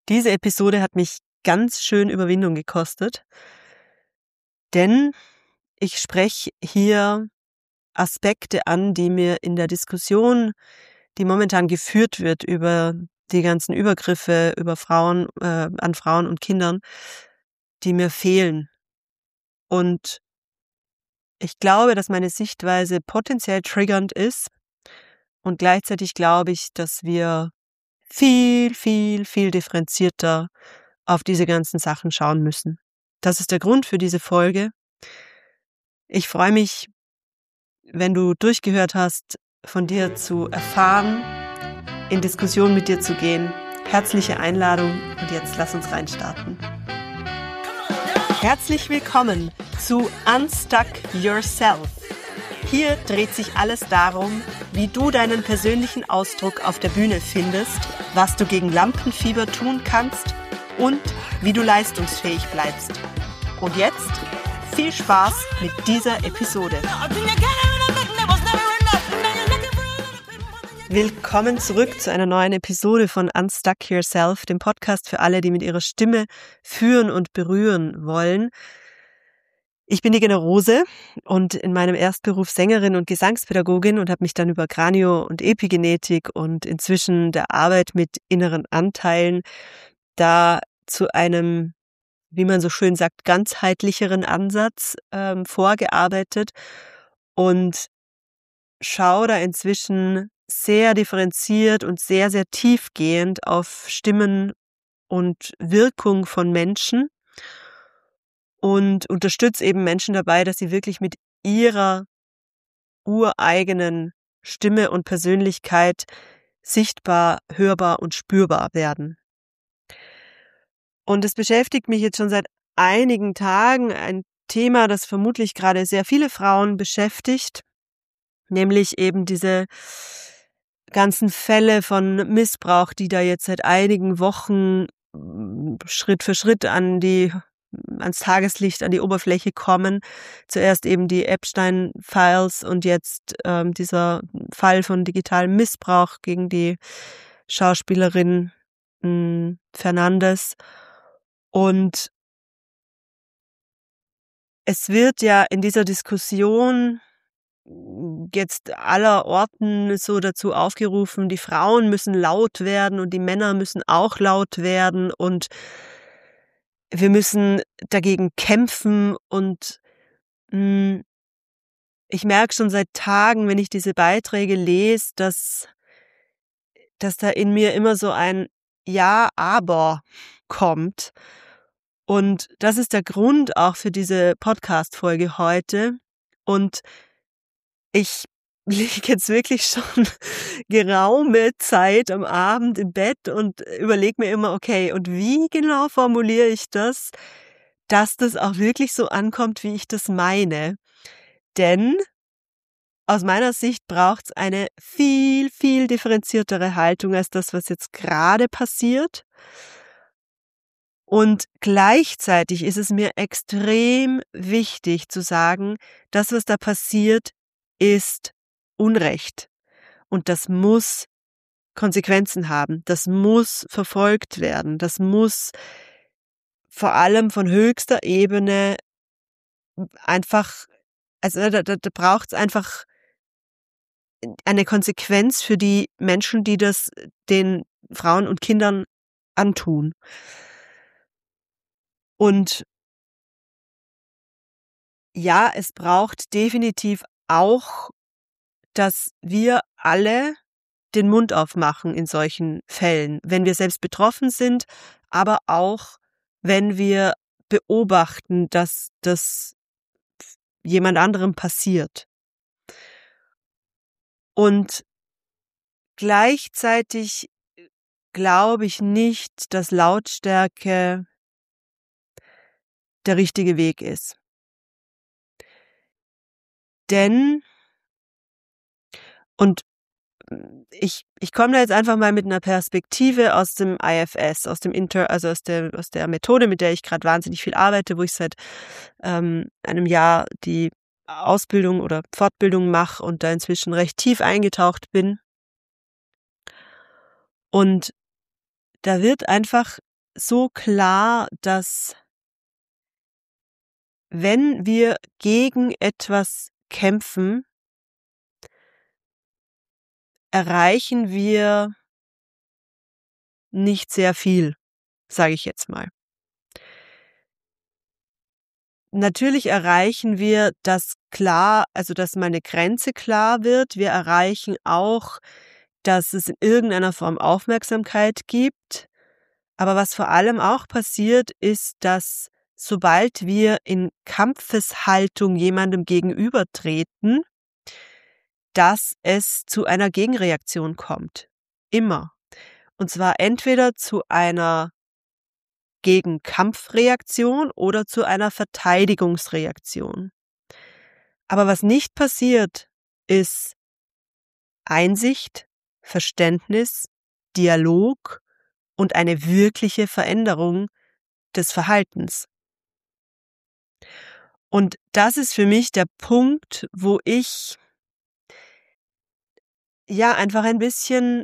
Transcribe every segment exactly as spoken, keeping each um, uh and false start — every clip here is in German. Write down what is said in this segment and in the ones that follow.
Diese Episode hat mich ganz schön Überwindung gekostet, denn ich spreche hier Aspekte an, die mir in der Diskussion, die momentan geführt wird über die ganzen Übergriffe über Frauen, äh, an Frauen und Kindern, die mir fehlen. Und ich glaube, dass meine Sichtweise potenziell triggernd ist und gleichzeitig glaube ich, dass wir viel, viel, viel differenzierter auf diese ganzen Sachen schauen müssen. Das ist der Grund für diese Folge. Ich freue mich, wenn du durchgehört hast, von dir zu erfahren, in Diskussion mit dir zu gehen. Herzliche Einladung und jetzt lass uns reinstarten. Herzlich willkommen zu Unstuck Yourself. Hier dreht sich alles darum, wie du deinen persönlichen Ausdruck auf der Bühne findest, was du gegen Lampenfieber tun kannst und wie du leistungsfähig bleibst. Und jetzt viel Spaß mit dieser Episode. Willkommen zurück zu einer neuen Episode von Unstuck Yourself, dem Podcast für alle, die mit ihrer Stimme führen und berühren wollen. Ich bin die Gena Rose und in meinem Erstberuf Sängerin und Gesangspädagogin und habe mich dann über Kranio- und Epigenetik und inzwischen der Arbeit mit inneren Anteilen da zu einem, wie man so schön sagt, ganzheitlicheren Ansatz ähm, vorgearbeitet und schaue da inzwischen sehr differenziert und sehr, sehr tiefgehend auf Stimmen und Wirkung von Menschen und unterstütze eben Menschen dabei, dass sie wirklich mit ihrer ureigenen Stimme und Persönlichkeit sichtbar, hörbar und spürbar werden. Und es beschäftigt mich jetzt schon seit einigen Tagen ein Thema, das vermutlich gerade sehr viele Frauen beschäftigt, nämlich eben diese ganzen Fälle von Missbrauch, die da jetzt seit einigen Wochen Schritt für Schritt an die ans Tageslicht, an die Oberfläche kommen. Zuerst eben die Epstein-Files und jetzt ähm, dieser Fall von digitalem Missbrauch gegen die Schauspielerin mh, Fernandes. Und es wird ja in dieser Diskussion jetzt allerorten so dazu aufgerufen, die Frauen müssen laut werden und die Männer müssen auch laut werden und wir müssen dagegen kämpfen und mh, ich merke schon seit Tagen, wenn ich diese Beiträge lese, dass, dass da in mir immer so ein Ja, aber kommt. Und das ist der Grund auch für diese Podcast-Folge heute. Und ich liege jetzt wirklich schon geraume Zeit am Abend im Bett und überlege mir immer, okay, und wie genau formuliere ich das, dass das auch wirklich so ankommt, wie ich das meine. Denn aus meiner Sicht braucht es eine viel, viel differenziertere Haltung als das, was jetzt gerade passiert. Und gleichzeitig ist es mir extrem wichtig zu sagen, das, was da passiert, ist Unrecht. Und das muss Konsequenzen haben. Das muss verfolgt werden. Das muss vor allem von höchster Ebene einfach, also da, da, da braucht es einfach eine Konsequenz für die Menschen, die das den Frauen und Kindern antun. Und ja, es braucht definitiv auch, dass wir alle den Mund aufmachen in solchen Fällen, wenn wir selbst betroffen sind, aber auch, wenn wir beobachten, dass das jemand anderem passiert. Und gleichzeitig glaube ich nicht, dass Lautstärke der richtige Weg ist. Denn, und ich, ich komme da jetzt einfach mal mit einer Perspektive aus dem I F S, aus dem Inter, also aus der, aus der Methode, mit der ich gerade wahnsinnig viel arbeite, wo ich seit ähm, einem Jahr die Ausbildung oder Fortbildung mache und da inzwischen recht tief eingetaucht bin. Und da wird einfach so klar, dass wenn wir gegen etwas kämpfen, erreichen wir nicht sehr viel, sage ich jetzt mal. Natürlich erreichen wir, dass klar also, dass meine Grenze klar wird. Wir erreichen auch, dass es in irgendeiner Form Aufmerksamkeit gibt. Aber was vor allem auch passiert, ist, dass sobald wir in Kampfeshaltung jemandem gegenübertreten, dass es zu einer Gegenreaktion kommt. Immer. Und zwar entweder zu einer Gegenkampfreaktion oder zu einer Verteidigungsreaktion. Aber was nicht passiert, ist Einsicht, Verständnis, Dialog und eine wirkliche Veränderung des Verhaltens. Und das ist für mich der Punkt, wo ich ja einfach ein bisschen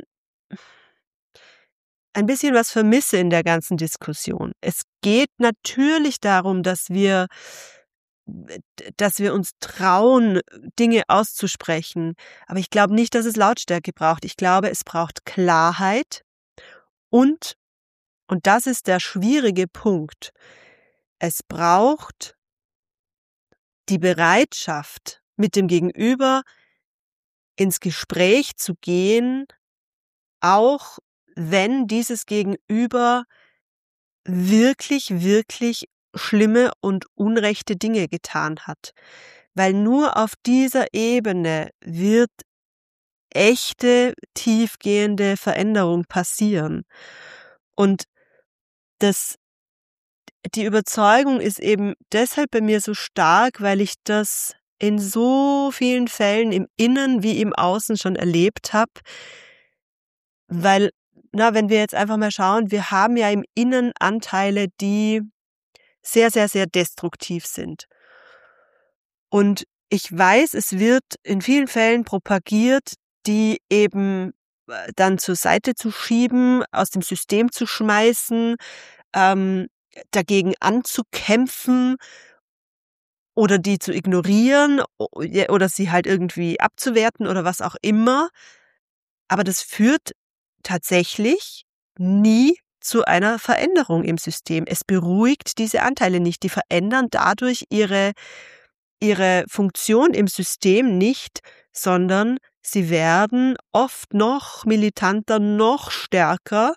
ein bisschen was vermisse in der ganzen Diskussion. Es geht natürlich darum, dass wir dass wir uns trauen, Dinge auszusprechen. Aber ich glaube nicht, dass es Lautstärke braucht. Ich glaube, es braucht Klarheit und, und das ist der schwierige Punkt, es braucht die Bereitschaft, mit dem Gegenüber ins Gespräch zu gehen, auch wenn dieses Gegenüber wirklich, wirklich schlimme und unrechte Dinge getan hat. Weil nur auf dieser Ebene wird echte, tiefgehende Veränderung passieren. Und das, die Überzeugung ist eben deshalb bei mir so stark, weil ich das in so vielen Fällen im Innen wie im Außen schon erlebt habe. Weil, na, wenn wir jetzt einfach mal schauen, wir haben ja im Innen Anteile, die sehr, sehr, sehr destruktiv sind. Und ich weiß, es wird in vielen Fällen propagiert, die eben äh, dann zur Seite zu schieben, aus dem System zu schmeißen, ähm, dagegen anzukämpfen oder die zu ignorieren o- ja, oder sie halt irgendwie abzuwerten oder was auch immer. Aber das führt tatsächlich nie zu einer Veränderung im System. Es beruhigt diese Anteile nicht. Die verändern dadurch ihre, ihre Funktion im System nicht, sondern sie werden oft noch militanter, noch stärker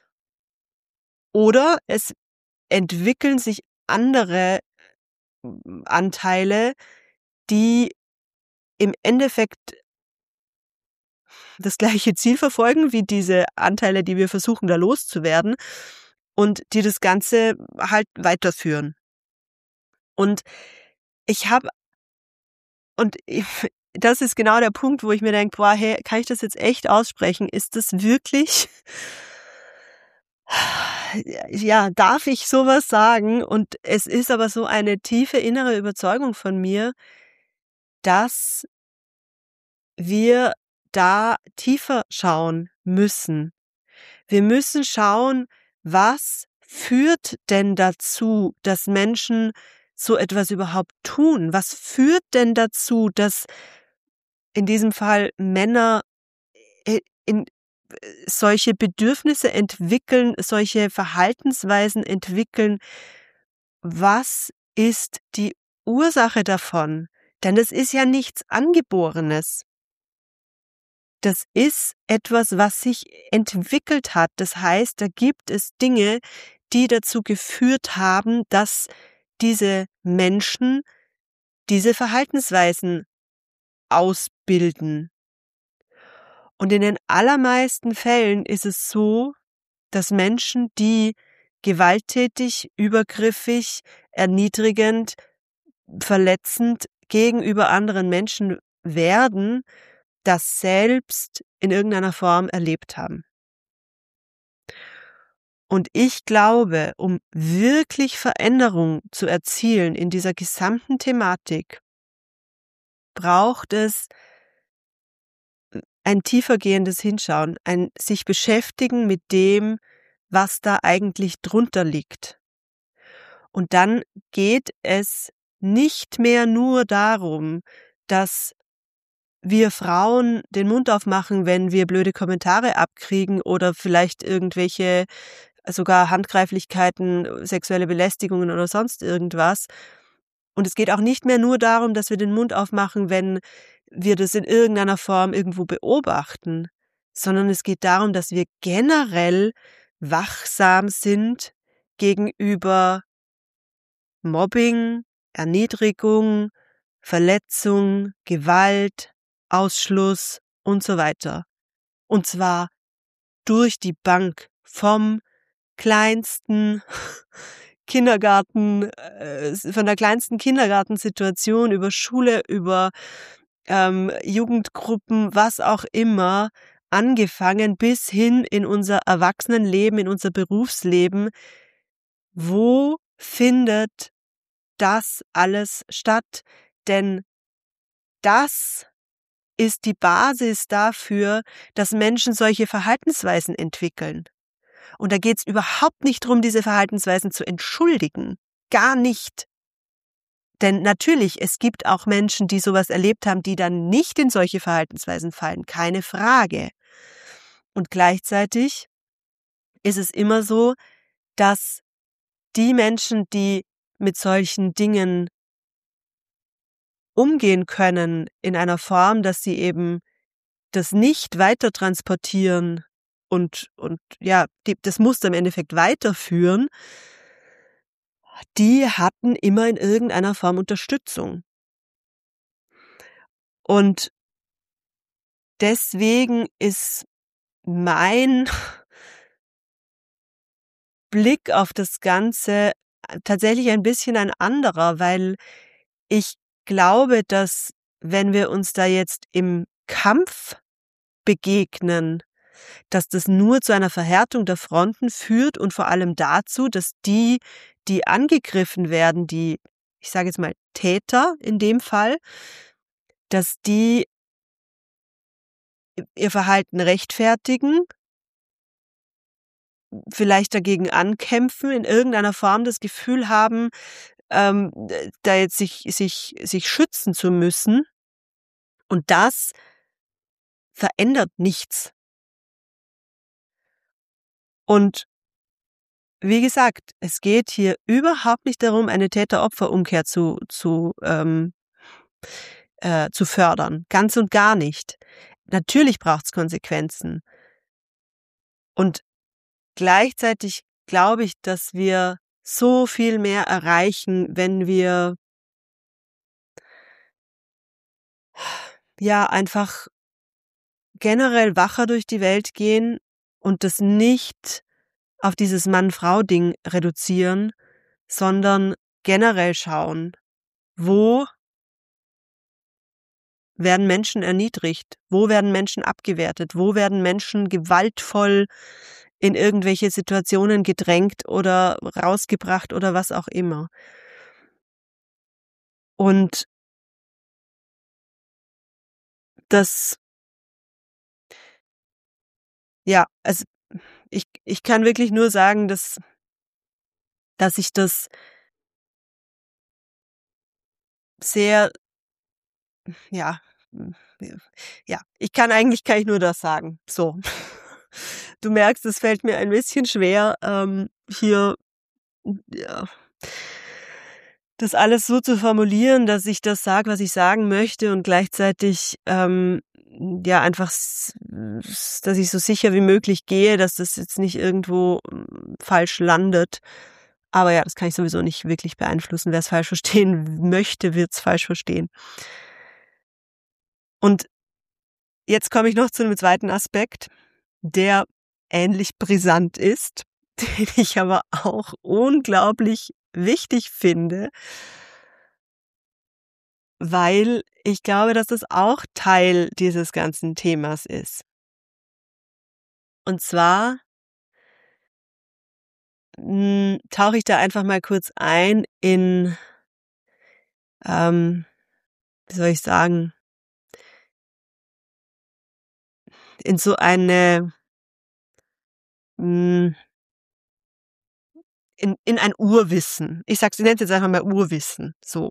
oder es entwickeln sich andere mm, Anteile, die im Endeffekt das gleiche Ziel verfolgen wie diese Anteile, die wir versuchen, da loszuwerden und die das Ganze halt weiterführen. Und ich habe, und ich, das ist genau der Punkt, wo ich mir denke, boah, hey, kann ich das jetzt echt aussprechen? Ist das wirklich, ja, darf ich sowas sagen? Und es ist aber so eine tiefe innere Überzeugung von mir, dass wir da tiefer schauen müssen. Wir müssen schauen, was führt denn dazu, dass Menschen so etwas überhaupt tun? Was führt denn dazu, dass in diesem Fall Männer äh, in äh, solche Bedürfnisse entwickeln, solche Verhaltensweisen entwickeln? Was ist die Ursache davon? Denn es ist ja nichts Angeborenes. Das ist etwas, was sich entwickelt hat. Das heißt, da gibt es Dinge, die dazu geführt haben, dass diese Menschen diese Verhaltensweisen ausbilden. Und in den allermeisten Fällen ist es so, dass Menschen, die gewalttätig, übergriffig, erniedrigend, verletzend gegenüber anderen Menschen werden, das selbst in irgendeiner Form erlebt haben. Und ich glaube, um wirklich Veränderung zu erzielen in dieser gesamten Thematik, braucht es ein tiefergehendes Hinschauen, ein sich beschäftigen mit dem, was da eigentlich drunter liegt. Und dann geht es nicht mehr nur darum, dass wir Frauen den Mund aufmachen, wenn wir blöde Kommentare abkriegen oder vielleicht irgendwelche sogar Handgreiflichkeiten, sexuelle Belästigungen oder sonst irgendwas. Und es geht auch nicht mehr nur darum, dass wir den Mund aufmachen, wenn wir das in irgendeiner Form irgendwo beobachten, sondern es geht darum, dass wir generell wachsam sind gegenüber Mobbing, Erniedrigung, Verletzung, Gewalt, Ausschluss und so weiter. Und zwar durch die Bank, vom kleinsten Kindergarten, äh, von der kleinsten Kindergartensituation über Schule, über ähm, Jugendgruppen, was auch immer, angefangen bis hin in unser Erwachsenenleben, in unser Berufsleben. Wo findet das alles statt? Denn das ist die Basis dafür, dass Menschen solche Verhaltensweisen entwickeln. Und da geht's überhaupt nicht darum, diese Verhaltensweisen zu entschuldigen. Gar nicht. Denn natürlich, es gibt auch Menschen, die sowas erlebt haben, die dann nicht in solche Verhaltensweisen fallen. Keine Frage. Und gleichzeitig ist es immer so, dass die Menschen, die mit solchen Dingen umgehen können, in einer Form, dass sie eben das nicht weiter transportieren und, und ja, die, das Muster im Endeffekt weiterführen, die hatten immer in irgendeiner Form Unterstützung. Und deswegen ist mein Blick auf das Ganze tatsächlich ein bisschen ein anderer, weil ich glaube, dass wenn wir uns da jetzt im Kampf begegnen, dass das nur zu einer Verhärtung der Fronten führt und vor allem dazu, dass die, die angegriffen werden, die, ich sage jetzt mal Täter in dem Fall, dass die ihr Verhalten rechtfertigen, vielleicht dagegen ankämpfen, in irgendeiner Form das Gefühl haben, ähm, da jetzt sich, sich, sich schützen zu müssen. Und das verändert nichts. Und wie gesagt, es geht hier überhaupt nicht darum, eine Täter-Opfer-Umkehr zu, zu, ähm, äh, zu fördern. Ganz und gar nicht. Natürlich braucht es Konsequenzen. Und gleichzeitig glaube ich, dass wir so viel mehr erreichen, wenn wir ja einfach generell wacher durch die Welt gehen und das nicht auf dieses Mann-Frau-Ding reduzieren, sondern generell schauen, wo werden Menschen erniedrigt, wo werden Menschen abgewertet, wo werden Menschen gewaltvoll in irgendwelche Situationen gedrängt oder rausgebracht oder was auch immer. Und das, ja, also ich, ich kann wirklich nur sagen, dass, dass ich das sehr, ja, ja, ich kann eigentlich, kann ich nur das sagen. So. Du merkst, es fällt mir ein bisschen schwer, ähm, hier, ja, das alles so zu formulieren, dass ich das sage, was ich sagen möchte und gleichzeitig, ähm, ja, einfach, dass ich so sicher wie möglich gehe, dass das jetzt nicht irgendwo falsch landet. Aber ja, das kann ich sowieso nicht wirklich beeinflussen. Wer es falsch verstehen möchte, wird es falsch verstehen. Und jetzt komme ich noch zu einem zweiten Aspekt, der ähnlich brisant ist, den ich aber auch unglaublich wichtig finde, weil ich glaube, dass das auch Teil dieses ganzen Themas ist. Und zwar mh, tauche ich da einfach mal kurz ein in, ähm, wie soll ich sagen, in so eine mh, in in ein Urwissen. Ich sage es ich nenne es jetzt einfach mal Urwissen, so.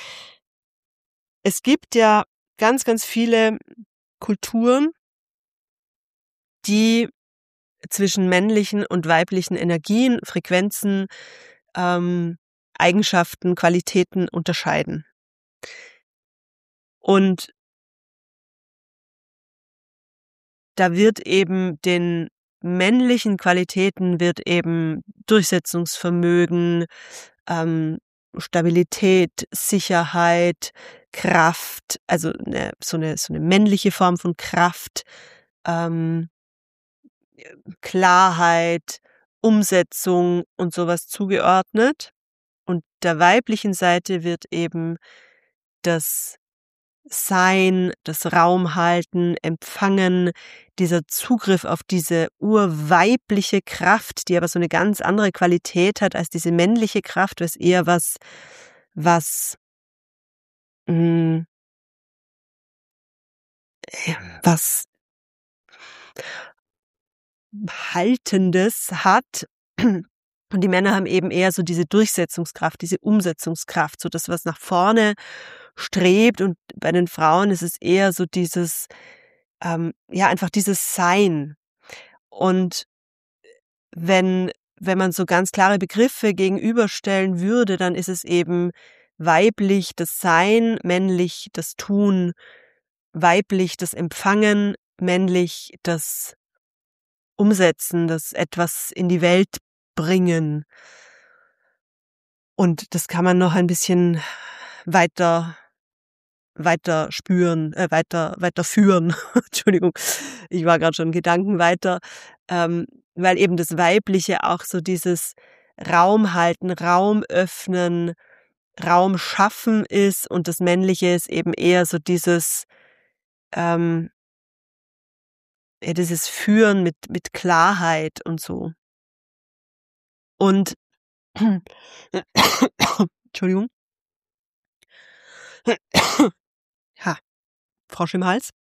Es gibt ja ganz, ganz viele Kulturen, die zwischen männlichen und weiblichen Energien, Frequenzen, ähm, Eigenschaften, Qualitäten unterscheiden. Und da wird eben den männlichen Qualitäten wird eben Durchsetzungsvermögen, ähm, Stabilität, Sicherheit, Kraft, also 'ne so 'ne so 'ne männliche Form von Kraft, ähm, Klarheit, Umsetzung und so was zugeordnet. Und der weiblichen Seite wird eben das Sein, das Raumhalten, Empfangen, dieser Zugriff auf diese urweibliche Kraft, die aber so 'ne ganz andere Qualität hat als diese männliche Kraft, was eher was was hm äh, was Haltendes hat. Und die Männer haben eben eher so diese Durchsetzungskraft, diese Umsetzungskraft, so das, was nach vorne strebt. Und bei den Frauen ist es eher so dieses, ähm, ja, einfach dieses Sein. Und wenn wenn man so ganz klare Begriffe gegenüberstellen würde, dann ist es eben weiblich das Sein, männlich das Tun, weiblich das Empfangen, männlich das Umsetzen, das etwas in die Welt bringen. Und das kann man noch ein bisschen weiter weiter spüren, äh, weiter weiter führen. Entschuldigung, ich war grad schon Gedanken weiter, ähm, weil eben das Weibliche auch so dieses Raum halten, Raum öffnen, Raum schaffen ist und das Männliche ist eben eher so dieses, ähm ja, dieses Führen mit mit Klarheit und so. Und Entschuldigung. Ha, Frosch im Hals.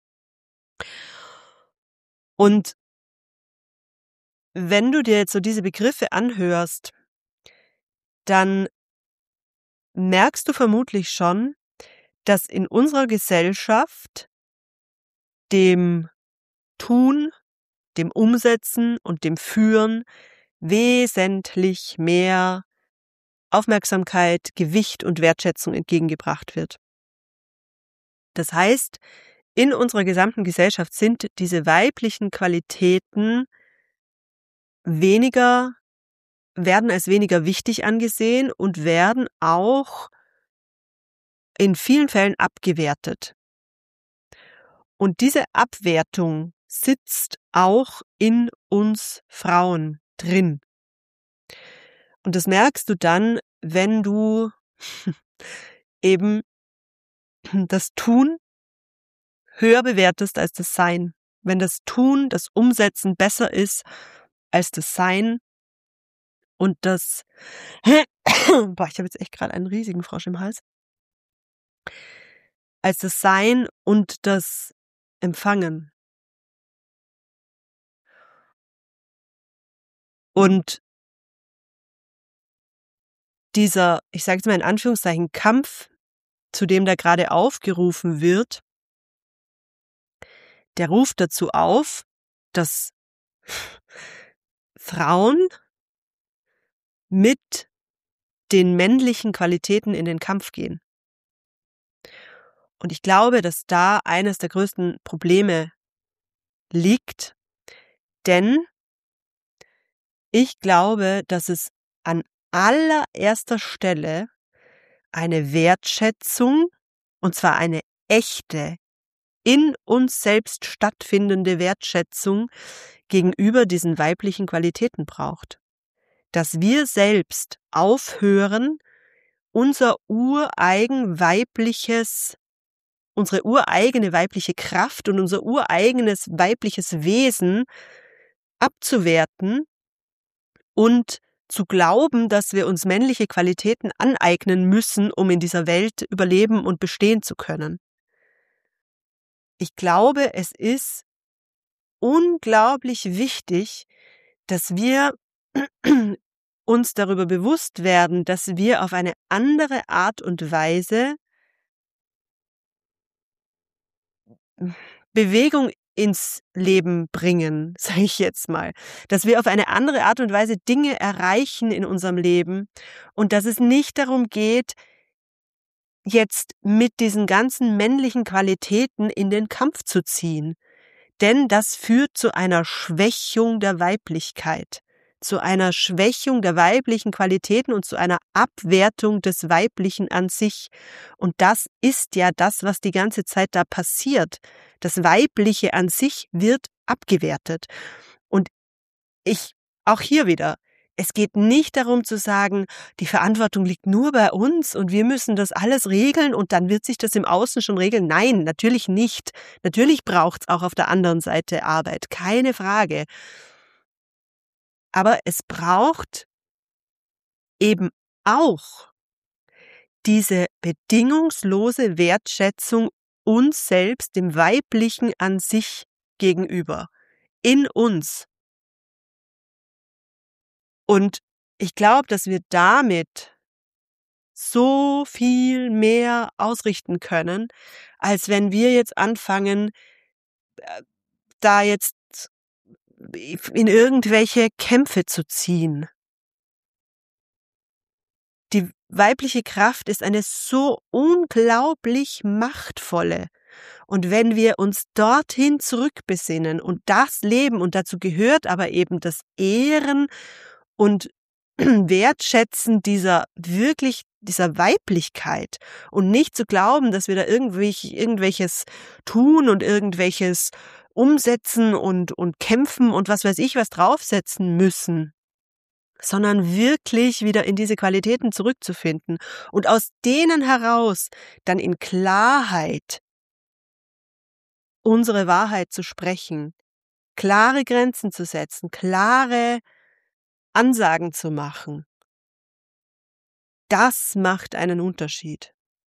Und wenn du dir jetzt so diese Begriffe anhörst dann merkst du vermutlich schon, dass in unserer Gesellschaft dem Tun, dem Umsetzen und dem Führen wesentlich mehr Aufmerksamkeit, Gewicht und Wertschätzung entgegengebracht wird. Das heißt, in unserer gesamten Gesellschaft sind diese weiblichen Qualitäten weniger werden als weniger wichtig angesehen und werden auch in vielen Fällen abgewertet. Und diese Abwertung sitzt auch in uns Frauen drin. Und das merkst du dann, wenn du eben das Tun höher bewertest als das Sein. Wenn das Tun, das Umsetzen besser ist als das Sein und das boah, ich habe jetzt echt grad einen riesigen Frosch im Hals. Als das Sein und das Empfangen. Und dieser, ich sage jetzt mal in Anführungszeichen, Kampf, zu dem da grade aufgerufen wird der ruft dazu auf, dass Frauen mit den männlichen Qualitäten in den Kampf gehen. Und ich glaube, dass da eines der größten Probleme liegt, denn ich glaube, dass es an allererster Stelle eine Wertschätzung, und zwar eine echte, in uns selbst stattfindende Wertschätzung gegenüber diesen weiblichen Qualitäten braucht. Dass wir selbst aufhören, unser ureigen weibliches unsere ureigene weibliche Kraft und unser ureigenes weibliches Wesen abzuwerten und zu glauben, dass wir uns männliche Qualitäten aneignen müssen, um in dieser Welt überleben und bestehen zu können. Ich glaube, es ist unglaublich wichtig, dass wir uns darüber bewusst werden, dass wir auf eine andere Art und Weise Bewegung ins Leben bringen, sage ich jetzt mal. Dass wir auf eine andere Art und Weise Dinge erreichen in unserem Leben und dass es nicht darum geht, jetzt mit diesen ganzen männlichen Qualitäten in den Kampf zu ziehen. Denn das führt zu einer Schwächung der Weiblichkeit, zu einer Schwächung der weiblichen Qualitäten und zu einer Abwertung des Weiblichen an sich. Und das ist ja das, was die ganze Zeit da passiert. Das Weibliche an sich wird abgewertet. Und ich, auch hier wieder, es geht nicht darum zu sagen, die Verantwortung liegt nur bei uns und wir müssen das alles regeln und dann wird sich das im Außen schon regeln. Nein, natürlich nicht. Natürlich braucht es auch auf der anderen Seite Arbeit, keine Frage. Aber es braucht eben auch diese bedingungslose Wertschätzung uns selbst, dem Weiblichen an sich gegenüber, in uns. Und ich glaube, dass wir damit so viel mehr ausrichten können, als wenn wir jetzt anfangen, äh, da jetzt in irgendwelche Kämpfe zu ziehen. Die weibliche Kraft ist eine so unglaublich machtvolle. Und wenn wir uns dorthin zurückbesinnen und das leben, und dazu gehört aber eben das Ehren und Wertschätzen dieser wirklich, dieser Weiblichkeit und nicht zu glauben, dass wir da irgendwelch, irgendwelches tun und irgendwelches umsetzen und, und kämpfen und was weiß ich was draufsetzen müssen, sondern wirklich wieder in diese Qualitäten zurückzufinden und aus denen heraus dann in Klarheit unsere Wahrheit zu sprechen, klare Grenzen zu setzen, klare Ansagen zu machen. Das macht einen Unterschied.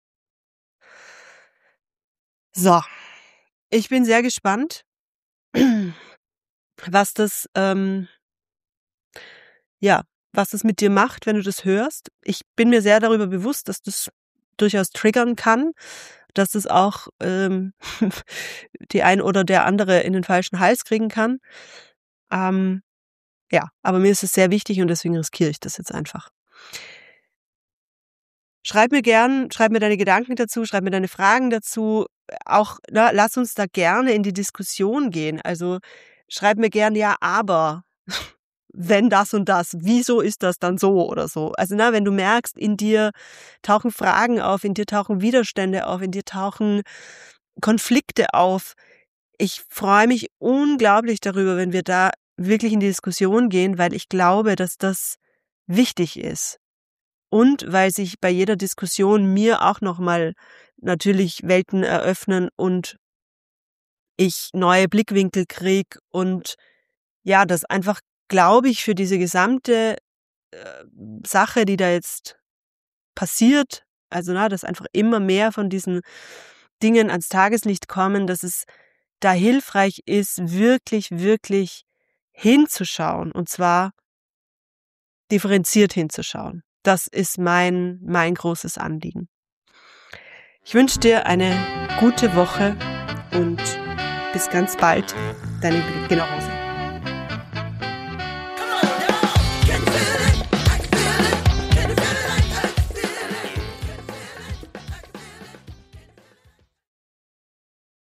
So, ich bin sehr gespannt, was das, ähm, ja, was das mit dir macht, wenn du das hörst. Ich bin mir sehr darüber bewusst, dass das durchaus triggern kann, dass das auch ähm, die ein oder der andere in den falschen Hals kriegen kann. Ähm, ja, aber mir ist es sehr wichtig und deswegen riskiere ich das jetzt einfach. Schreib mir gern, schreib mir deine Gedanken dazu, schreib mir deine Fragen dazu. Auch, na, lass uns da gerne in die Diskussion gehen. Also schreib mir gern, ja, aber wenn das und das, wieso ist das dann so oder so? Also na, wenn du merkst, in dir tauchen Fragen auf, in dir tauchen Widerstände auf, in dir tauchen Konflikte auf. Ich freue mich unglaublich darüber, wenn wir da wirklich in die Diskussion gehen, weil ich glaube, dass das wichtig ist. Und weil sich bei jeder Diskussion mir auch nochmal natürlich Welten eröffnen und ich neue Blickwinkel kriege und ja, das einfach, glaube ich, für diese gesamte äh, Sache, die da jetzt passiert, also na, dass einfach immer mehr von diesen Dingen ans Tageslicht kommen, dass es da hilfreich ist, wirklich, wirklich hinzuschauen und zwar differenziert hinzuschauen. Das ist mein, mein großes Anliegen. Ich wünsche dir eine gute Woche und bis ganz bald, deine Generation.